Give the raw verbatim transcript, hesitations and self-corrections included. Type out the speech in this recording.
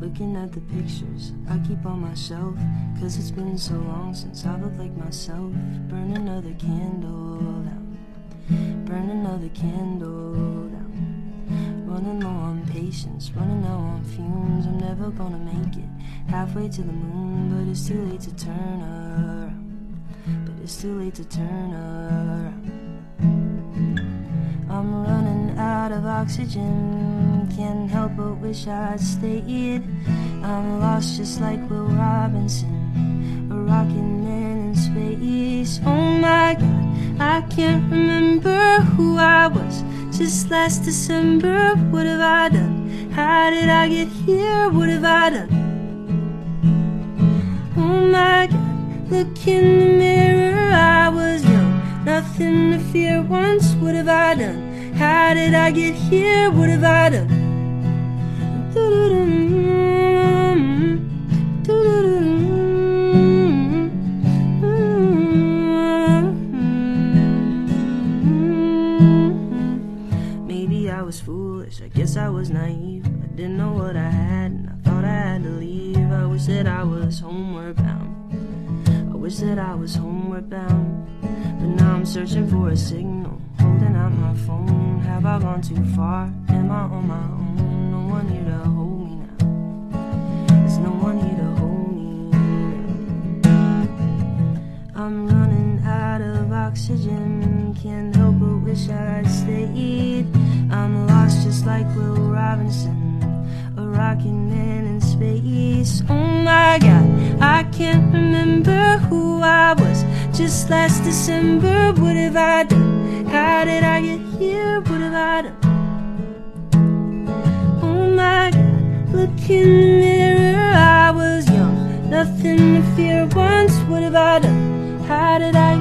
looking at the pictures I keep on my shelf, cause it's been so long since I looked like myself. Burn another candle down, burn another candle down. Running low on patience, running out on fumes. I'm never gonna make it halfway to the moon, but it's too late to turn around, but it's too late to turn around. I'm running out of oxygen, can't help but wish I'd stayed. I'm lost just like Will Robinson, a rocket man in space. Oh my God, I can't remember who I was just last December. What have I done? How did I get here? What have I done? Oh my God, look in the mirror, I was young, nothing to fear once. What have I done? How did I get here? What have I done? Maybe I was foolish, I guess I was naive. I didn't know what I had and I thought I had to leave. I wish that I was homeward bound, I wish that I was homeward bound. But now I'm searching for a signal, holding out my phone. Have I gone too far? Am I on my own? No one here to hold me now, there's no one here to hold me now. I'm running out of oxygen, can't help but wish I'd stayed. I'm lost just like Will Robinson, a rocket man in space. Oh my God, I can't remember who I was just last December. What have I done? How did I get here? What have I done? Oh my God, look in the mirror, I was young, nothing to fear once. What have I done? How did I